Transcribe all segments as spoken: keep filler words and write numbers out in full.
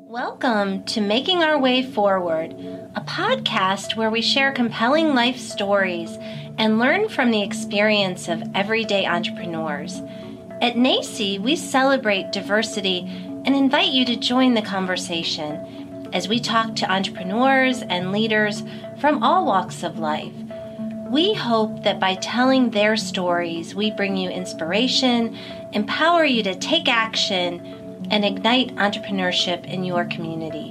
Welcome to Making Our Way Forward, a podcast where we share compelling life stories and learn from the experience of everyday entrepreneurs. At N A C Y, we celebrate diversity and invite you to join the conversation as we talk to entrepreneurs and leaders from all walks of life. We hope that by telling their stories, we bring you inspiration, empower you to take action, and ignite entrepreneurship in your community.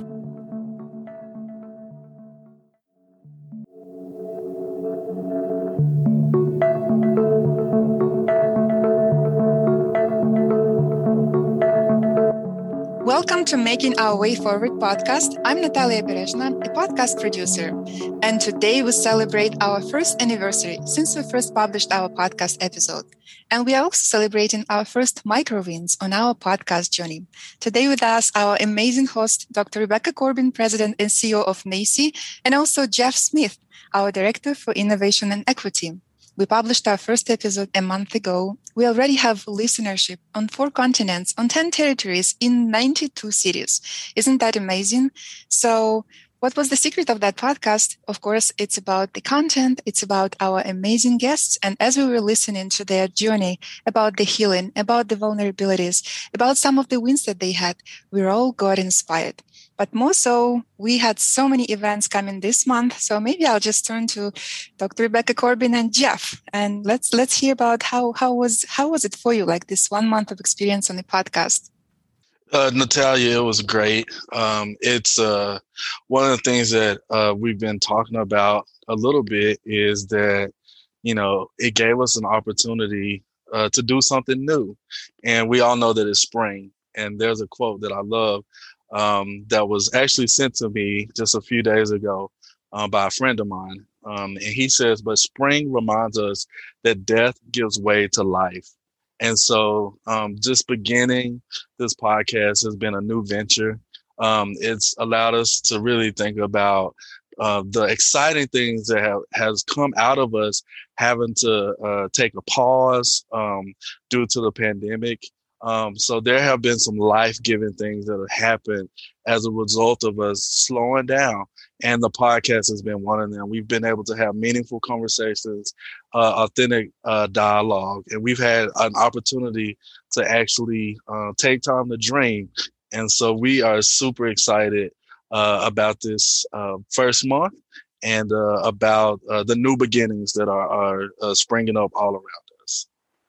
Welcome to Making Our Way Forward podcast. I'm Natalia Berezhna, a podcast producer. And today we celebrate our first anniversary since we first published our podcast episode. And we are also celebrating our first micro wins on our podcast journey. Today with us, our amazing host, Doctor Rebecca Corbin, President and C E O of N A C Y, and also Jeff Smith, our Director for Innovation and Equity. We published our first episode a month ago. We already have listenership on four continents, on ten territories, in ninety-two cities. Isn't that amazing? So what was the secret of that podcast? Of course, it's about the content. It's about our amazing guests. And as we were listening to their journey, about the healing, about the vulnerabilities, about some of the wins that they had, we all got inspired. But more so, we had so many events coming this month. So maybe I'll just turn to Doctor Rebecca Corbin and Jeff, and let's let's hear about how how was how was it for you, like this one month of experience on the podcast. Uh, Natalia, it was great. Um, it's uh, one of the things that uh, we've been talking about a little bit is that, you know, it gave us an opportunity uh, to do something new. And we all know that it's spring. And there's a quote that I love um, that was actually sent to me just a few days ago uh, by a friend of mine. Um, and he says, but spring reminds us that death gives way to life. And so um, just beginning this podcast has been a new venture. Um, it's allowed us to really think about uh, the exciting things that have has come out of us having to uh, take a pause um, due to the pandemic. Um, so there have been some life-giving things that have happened as a result of us slowing down. And the podcast has been one of them. We've been able to have meaningful conversations, uh, authentic uh, dialogue, and we've had an opportunity to actually uh, take time to dream. And so we are super excited uh, about this uh, first month and uh, about uh, the new beginnings that are, are uh, springing up all around us.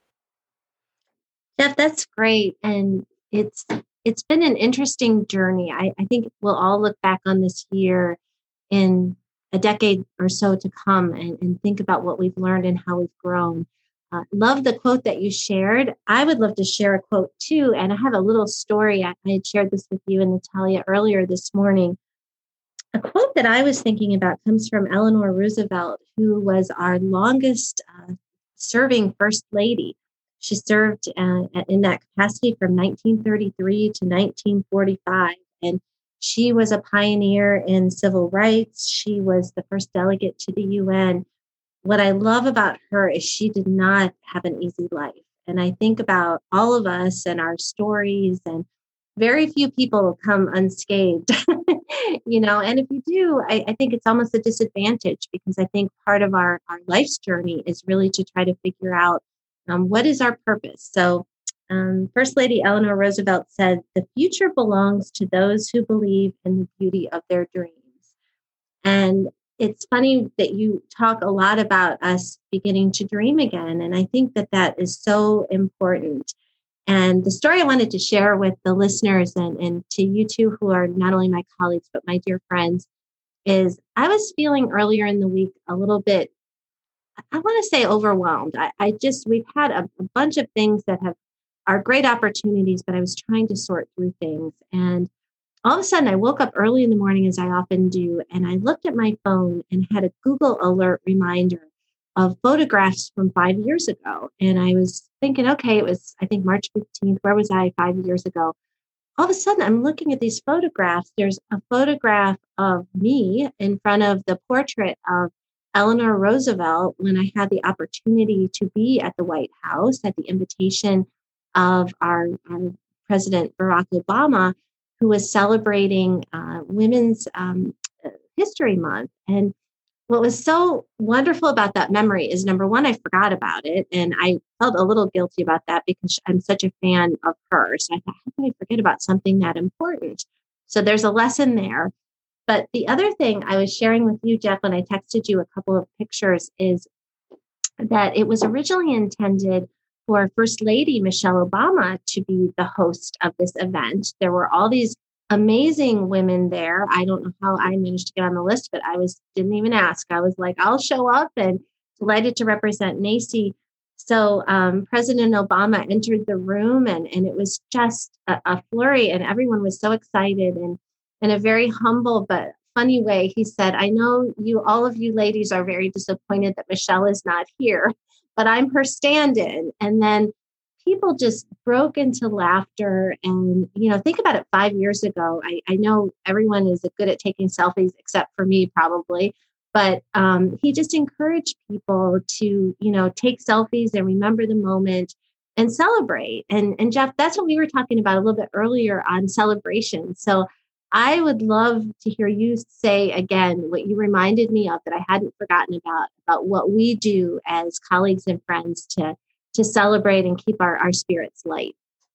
Jeff, that's great. And it's it's been an interesting journey. I, I think we'll all look back on this year in a decade or so to come and, and think about what we've learned and how we've grown. Uh, love the quote that you shared. I would love to share a quote too. And I have a little story. I, I had shared this with you and Natalia earlier this morning. A quote that I was thinking about comes from Eleanor Roosevelt, who was our longest uh, serving First Lady. She served uh, in that capacity from nineteen thirty-three to nineteen forty-five. And she was a pioneer in civil rights. She was the first delegate to the U N. What I love about her is she did not have an easy life. And I think about all of us and our stories, and very few people come unscathed, you know, and if you do, I, I think it's almost a disadvantage, because I think part of our, our life's journey is really to try to figure out um, what is our purpose. So Um, First Lady Eleanor Roosevelt said, the future belongs to those who believe in the beauty of their dreams. And it's funny that you talk a lot about us beginning to dream again. And I think that that is so important. And the story I wanted to share with the listeners and, and to you two, who are not only my colleagues, but my dear friends, is I was feeling earlier in the week a little bit, I want to say overwhelmed. I, I just, we've had a, a bunch of things that have are great opportunities, but I was trying to sort through things. And all of a sudden I woke up early in the morning, as I often do, and I looked at my phone and had a Google alert reminder of photographs from five years ago. And I was thinking, okay, it was, I think, March fifteenth. Where was I five years ago? All of a sudden I'm looking at these photographs. There's a photograph of me in front of the portrait of Eleanor Roosevelt when I had the opportunity to be at the White House at the invitation of our, our President Barack Obama. who was celebrating uh, Women's um, History Month. And what was so wonderful about that memory is, number one, I forgot about it. And I felt a little guilty about that because I'm such a fan of hers. I thought, how can I forget about something that important? So there's a lesson there. But the other thing I was sharing with you, Jeff, when I texted you a couple of pictures, is that it was originally intended for First Lady Michelle Obama to be the host of this event. There were all these amazing women there. I don't know how I managed to get on the list, but I was didn't even ask. I was like, I'll show up, and delighted to represent NACCE. So um, President Obama entered the room, and, and it was just a, a flurry, and everyone was so excited. And in a very humble but funny way, he said, I know you, all of you ladies are very disappointed that Michelle is not here, but I'm her stand-in. And then people just broke into laughter. And, you know, think about it, five years ago, I, I know everyone is good at taking selfies, except for me, probably. But um, he just encouraged people to, you know, take selfies and remember the moment and celebrate. And, and Jeff, that's what we were talking about a little bit earlier on celebration. So I would love to hear you say again what you reminded me of that I hadn't forgotten about, about what we do as colleagues and friends to to celebrate and keep our, our spirits light.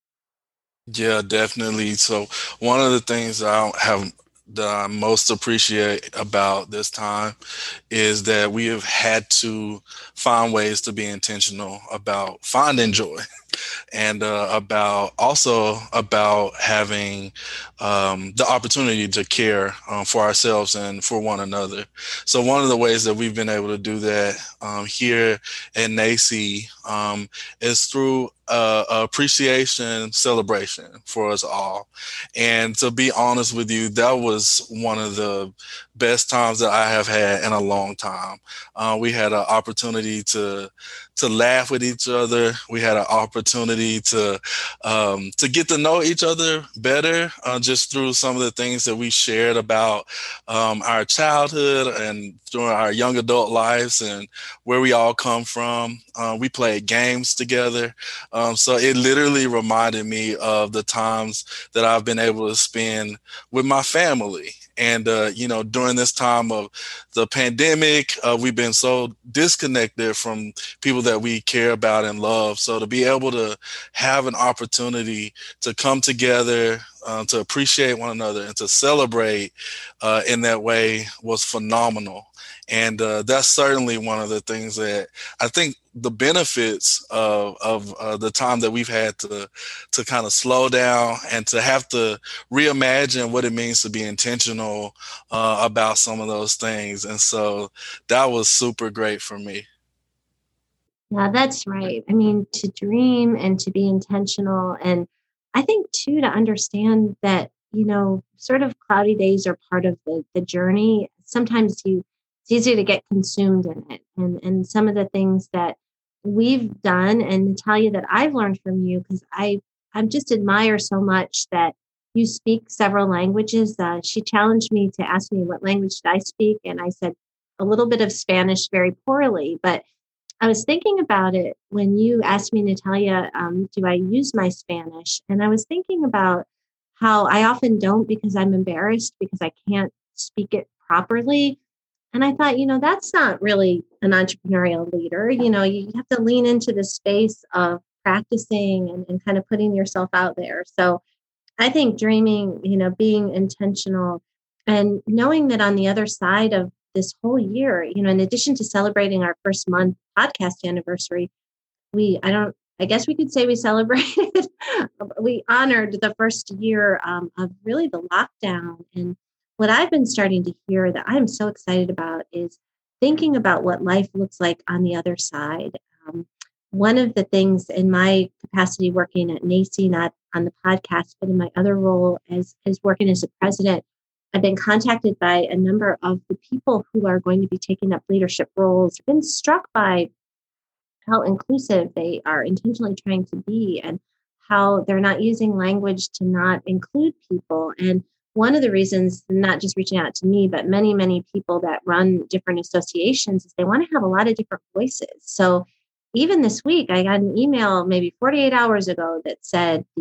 Yeah, definitely. So one of the things I have that I most appreciate about this time is that we have had to find ways to be intentional about finding joy, and uh, about also about having um, the opportunity to care um, for ourselves and for one another. So one of the ways that we've been able to do that um, here at NACCE um, is through uh, appreciation celebration for us all. And to be honest with you, that was one of the best times that I have had in a long time. Uh, we had an opportunity to to laugh with each other. We had an opportunity to um, to get to know each other better, uh, just through some of the things that we shared about um, our childhood and during our young adult lives and where we all come from. Uh, we played games together. Um, so it literally reminded me of the times that I've been able to spend with my family. And, uh, you know, during this time of the pandemic, uh, we've been so disconnected from people that we care about and love. So to be able to have an opportunity to come together, uh, to appreciate one another and to celebrate uh, in that way was phenomenal. And uh, that's certainly one of the things that I think the benefits of, of uh, the time that we've had to to kind of slow down and to have to reimagine what it means to be intentional uh, about some of those things. And so that was super great for me. Yeah, that's right. I mean, to dream and to be intentional. And I think, too, to understand that, you know, sort of cloudy days are part of the, the journey. Sometimes you it's easy to get consumed in it. And, and some of the things that we've done, and Natalia, that I've learned from you, because I I just admire so much that you speak several languages. Uh, she challenged me to ask me what language did I speak, and I said a little bit of Spanish very poorly. But I was thinking about it when you asked me, Natalia, um, do I use my Spanish? And I was thinking about how I often don't because I'm embarrassed because I can't speak it properly. And I thought, you know, that's not really an entrepreneurial leader. You know, you have to lean into the space of practicing and, and kind of putting yourself out there. So I think dreaming, you know, being intentional and knowing that on the other side of this whole year, you know, in addition to celebrating our first month podcast anniversary, we, I don't, I guess we could say we celebrated, we honored the first year um, of really the lockdown. And what I've been starting to hear that I'm so excited about is thinking about what life looks like on the other side. Um, one of the things in my capacity working at NACCE, not on the podcast, but in my other role as, as working as a president, I've been contacted by a number of the people who are going to be taking up leadership roles. I've been struck by how inclusive they are intentionally trying to be and how they're not using language to not include people. And one of the reasons, not just reaching out to me, but many, many people that run different associations, is they want to have a lot of different voices. So even this week, I got an email maybe forty-eight hours ago that said the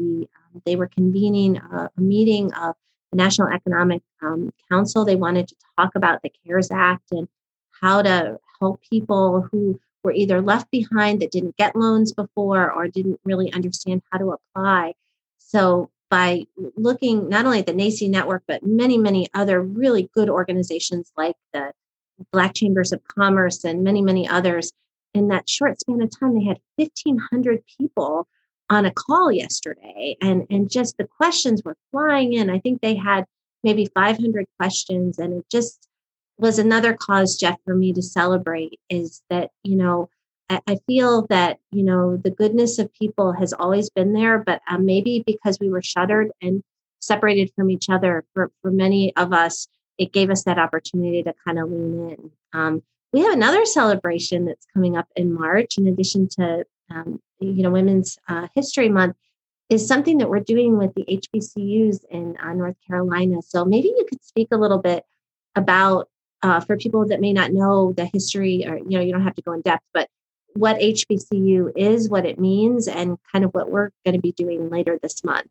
Um, they were convening a, a meeting of the National Economic um, Council. They wanted to talk about the CARES Act and how to help people who were either left behind that didn't get loans before or didn't really understand how to apply. So by looking not only at the NACCE network, but many, many other really good organizations like the Black Chambers of Commerce and many, many others, in that short span of time, they had fifteen hundred people on a call yesterday. And, and just the questions were flying in. I think they had maybe five hundred questions. And it just was another cause, Jeff, for me to celebrate is that, you know, I, I feel that, you know, the goodness of people has always been there, but um, maybe because we were shuttered and separated from each other for, for many of us, it gave us that opportunity to kind of lean in. Um, we have another celebration that's coming up in March, in addition to, um, you know, Women's uh, History Month, is something that we're doing with the H B C Us in uh, North Carolina. So maybe you could speak a little bit about, uh, for people that may not know the history, or, you know, you don't have to go in depth, but what H B C U is, what it means, and kind of what we're going to be doing later this month.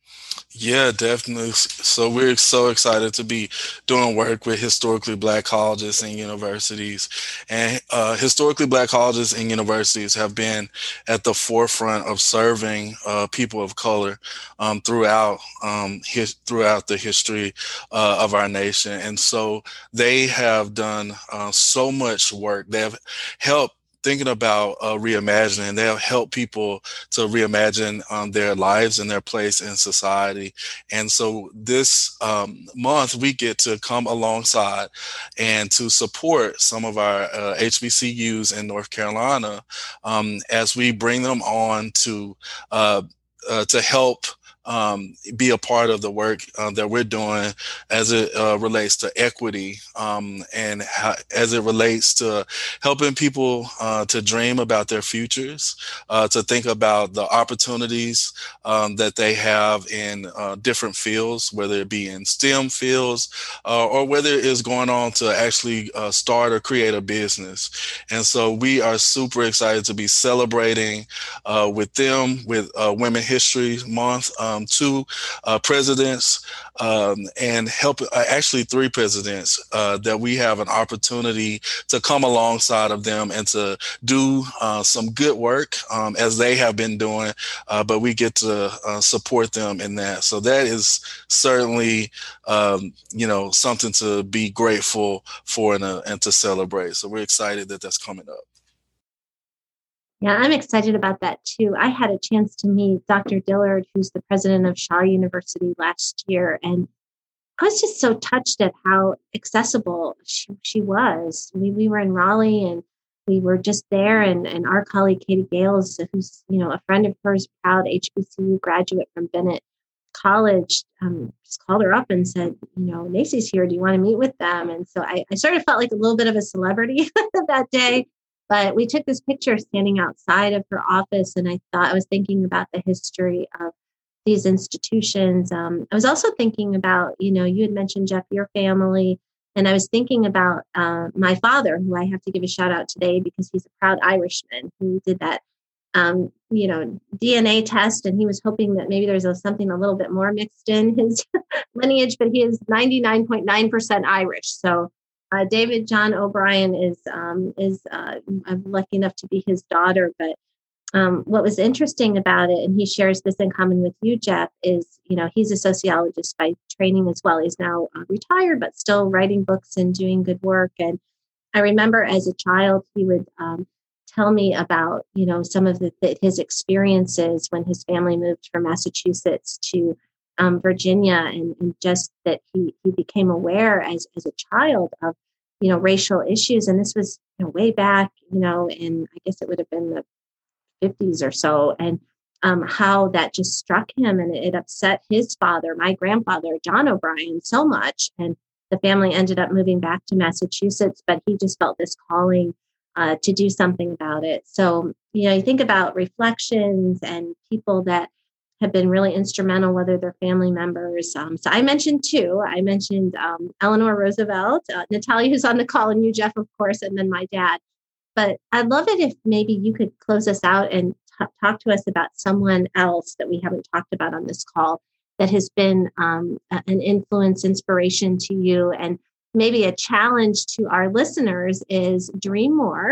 Yeah, definitely. So we're so excited to be doing work with historically Black colleges and universities. And uh, historically Black colleges and universities have been at the forefront of serving uh, people of color um, throughout um, his, throughout the history uh, of our nation. And so they have done uh, so much work. They have helped thinking about uh, reimagining. They'll help people to reimagine um, their lives and their place in society. And so this um, month, we get to come alongside and to support some of our uh, H B C Us in North Carolina um, as we bring them on to uh, uh, to help Um, be a part of the work uh, that we're doing as it uh, relates to equity um, and how, as it relates to helping people uh, to dream about their futures, uh, to think about the opportunities um, that they have in uh, different fields, whether it be in STEM fields uh, or whether it is going on to actually uh, start or create a business. And so we are super excited to be celebrating uh, with them with uh, Women History Month. Um, two uh, presidents um, and help uh, actually three presidents uh, that we have an opportunity to come alongside of them and to do uh, some good work um, as they have been doing, uh, but we get to uh, support them in that. So that is certainly, um, you know, something to be grateful for and, uh, and to celebrate. So we're excited that that's coming up. Yeah, I'm excited about that too. I had a chance to meet Doctor Dillard, who's the president of Shaw University last year. And I was just so touched at how accessible she, she was. We, we were in Raleigh and we were just there. And, and our colleague, Katie Gales, who's, you know, a friend of hers, proud H B C U graduate from Bennett College, um, just called her up and said, you know, NACCE's here. Do you want to meet with them? And so I, I sort of felt like a little bit of a celebrity that day. But we took this picture standing outside of her office, and I thought I was thinking about the history of these institutions. Um, I was also thinking about, you know, you had mentioned, Jeff, your family, and I was thinking about uh, my father, who I have to give a shout out today because he's a proud Irishman who did that, um, you know, D N A test, and he was hoping that maybe there's a, something a little bit more mixed in his lineage, but he is ninety-nine point nine percent Irish. So Uh, David John O'Brien is um, is uh, I'm lucky enough to be his daughter. But um, what was interesting about it, and he shares this in common with you, Jeff, is, you know, he's a sociologist by training as well. He's now uh, retired, but still writing books and doing good work. And I remember as a child, he would um, tell me about, you know, some of the, the, his experiences when his family moved from Massachusetts to Um, Virginia, and, and just that he he became aware as as a child of, you know, racial issues. And this was, you know, way back, you know, in, I guess it would have been the fifties or so, and um, how that just struck him, and it, it upset his father, my grandfather, John O'Brien, so much. And the family ended up moving back to Massachusetts, but he just felt this calling uh, to do something about it. So, you know, you think about reflections and people that have been really instrumental, whether they're family members. Um, so I mentioned two. I mentioned um, Eleanor Roosevelt, uh, Natalia, who's on the call, and you, Jeff, of course, and then my dad. But I'd love it if maybe you could close us out and t- talk to us about someone else that we haven't talked about on this call that has been um, a- an influence, inspiration to you. And maybe a challenge to our listeners is dream more,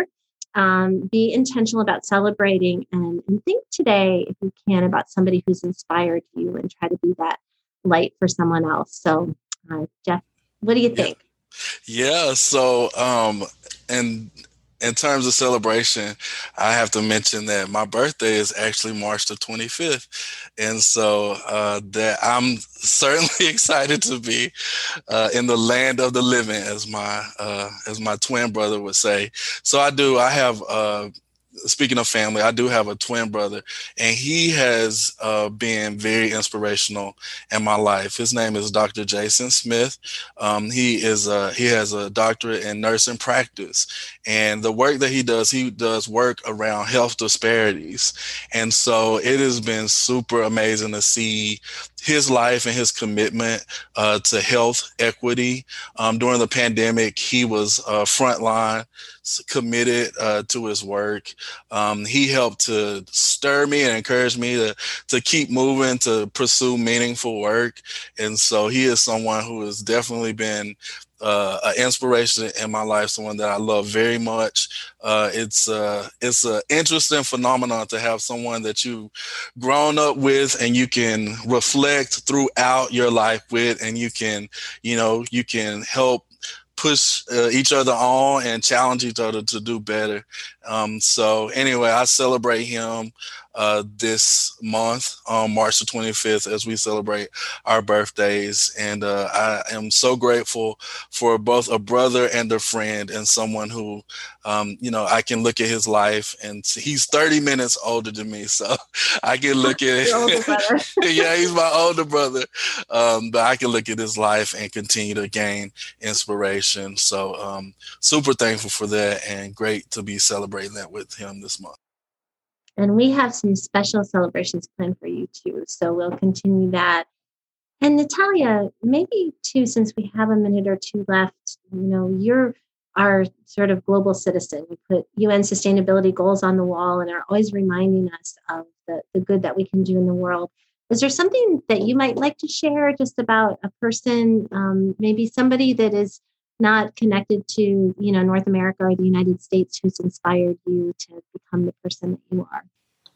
um, be intentional about celebrating, and, and think today, if you can, about somebody who's inspired you and try to be that light for someone else. So, uh, Jeff, what do you think? Yeah. yeah so, um, and in terms of celebration, I have to mention that my birthday is actually March the twenty-fifth. And so uh, that I'm certainly excited to be uh, in the land of the living, as my uh, as my twin brother would say. So I do. I have uh, speaking of family, I do have a twin brother, and he has uh, been very inspirational in my life. His name is Doctor Jason Smith. Um, he is a, he has a doctorate in nursing practice, and the work that he does, he does work around health disparities. And so it has been super amazing to see his life and his commitment uh, to health equity. Um, during the pandemic, he was uh, frontline, committed uh, to his work. Um, he helped to stir me and encourage me to, to keep moving, to pursue meaningful work. And so he is someone who has definitely been uh, an inspiration in my life, someone that I love very much. Uh, it's uh, it's an interesting phenomenon to have someone that you've grown up with and you can reflect throughout your life with, and you can, you know, you can help push uh, each other on and challenge each other to do better. Um, so anyway, I celebrate him uh, this month on March the twenty-fifth as we celebrate our birthdays. And uh, I am so grateful for both a brother and a friend, and someone who, um, you know, I can look at his life, and he's thirty minutes older than me. So I can look at it. Yeah, he's my older brother. Um, but I can look at his life and continue to gain inspiration. So um, super thankful for that, and great to be celebrating that with him this month. And we have some special celebrations planned for you too. So we'll continue that. And Natalia, maybe too, since we have a minute or two left, you know, you're our sort of global citizen. You put U N sustainability goals on the wall and are always reminding us of the, the good that we can do in the world. Is there something that you might like to share just about a person, um, maybe somebody that is not connected to, you know, North America or the United States, who's inspired you to become the person that you are?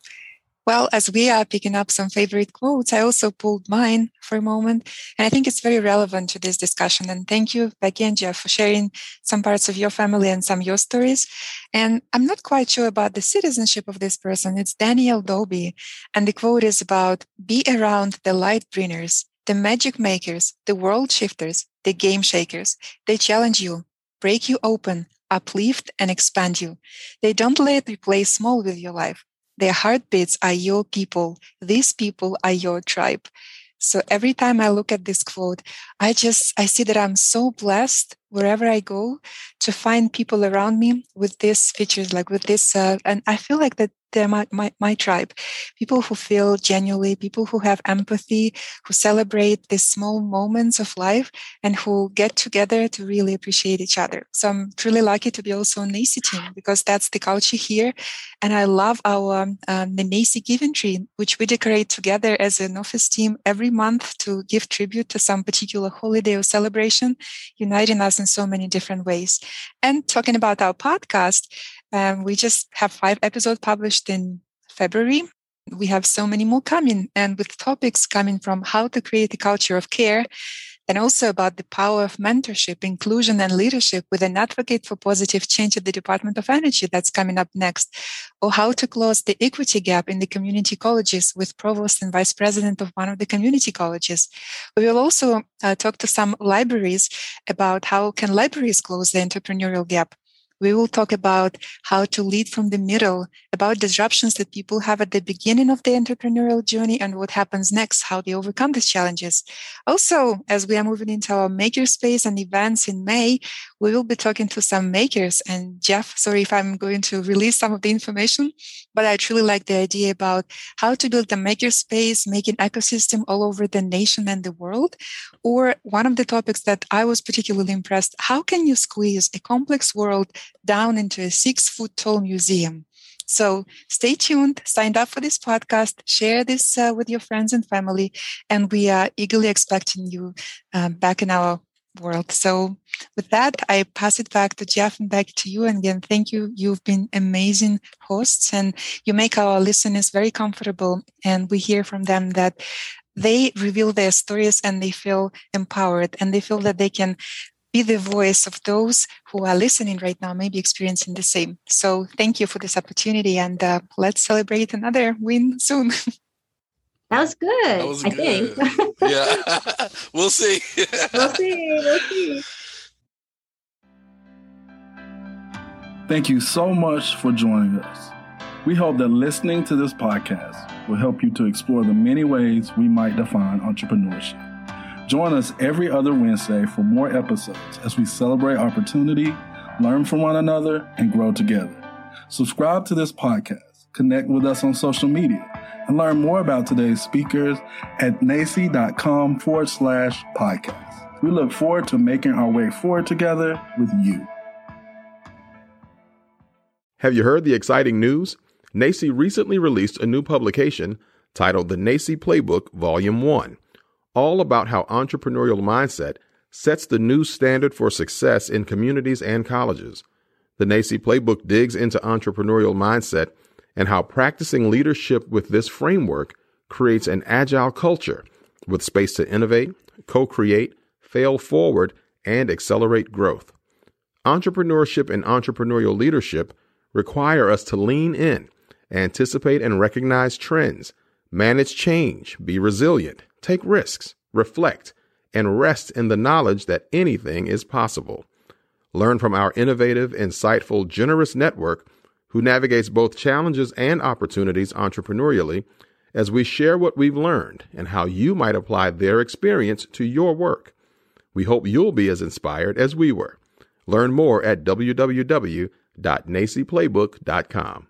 Well, as we are picking up some favorite quotes, I also pulled mine for a moment, and I think it's very relevant to this discussion. And thank you, Becky and Jeff, for sharing some parts of your family and some of your stories. And I'm not quite sure about the citizenship of this person. It's Daniel Dobie, and the quote is about, "Be around the light bringers, the magic makers, the world shifters, the game shakers. They challenge you, break you open, uplift and expand you. They don't let you play small with your life. Their heartbeats are your people. These people are your tribe." So every time I look at this quote, I just, I see that I'm so blessed wherever I go to find people around me with these features, like with this, uh, and I feel like that they're my, my, my tribe, people who feel genuinely, people who have empathy, who celebrate these small moments of life, and who get together to really appreciate each other. So I'm truly lucky to be also on N A C Y team, because that's the culture here. And I love our um, the N A C Y Giving Tree, which we decorate together as an office team every month to give tribute to some particular holiday or celebration, uniting us in so many different ways. And talking about our podcast, um, we just have five episodes published in February. We have so many more coming, and with topics coming from how to create a culture of care, and also about the power of mentorship, inclusion, and leadership with an advocate for positive change at the Department of Energy that's coming up next, or how to close the equity gap in the community colleges with provost and vice president of one of the community colleges. We will also uh, talk to some libraries about how can libraries close the entrepreneurial gap. We will talk about how to lead from the middle, about disruptions that people have at the beginning of the entrepreneurial journey and what happens next, how they overcome these challenges. Also, as we are moving into our makerspace and events in May, we will be talking to some makers. And Jeff, sorry if I'm going to release some of the information, but I truly like the idea about how to build a makerspace, make an ecosystem all over the nation and the world. Or one of the topics that I was particularly impressed, how can you squeeze a complex world down into a six foot tall museum? So stay tuned, sign up for this podcast, share this uh, with your friends and family, and we are eagerly expecting you um, back in our world. So with that, I pass it back to Jeff and back to you. And again, thank you. You've been amazing hosts, and you make our listeners very comfortable. And we hear from them that they reveal their stories and they feel empowered, and they feel that they can be the voice of those who are listening right now, maybe experiencing the same. So thank you for this opportunity, and uh, let's celebrate another win soon. That was good. That was I good. think. Yeah. We'll see. We'll see. We'll see. Thank you so much for joining us. We hope that listening to this podcast will help you to explore the many ways we might define entrepreneurship. Join us every other Wednesday for more episodes as we celebrate opportunity, learn from one another, and grow together. Subscribe to this podcast, connect with us on social media, and learn more about today's speakers at nacy.com forward slash podcast. We look forward to making our way forward together with you. Have you heard the exciting news? NACY recently released a new publication titled The NACY Playbook Volume one, all about how entrepreneurial mindset sets the new standard for success in communities and colleges. The NACY Playbook digs into entrepreneurial mindset and how practicing leadership with this framework creates an agile culture with space to innovate, co-create, fail forward, and accelerate growth. Entrepreneurship and entrepreneurial leadership require us to lean in, anticipate and recognize trends, manage change, be resilient, take risks, reflect, and rest in the knowledge that anything is possible. Learn from our innovative, insightful, generous network who navigates both challenges and opportunities entrepreneurially as we share what we've learned and how you might apply their experience to your work. We hope you'll be as inspired as we were. Learn more at w w w dot nacy playbook dot com.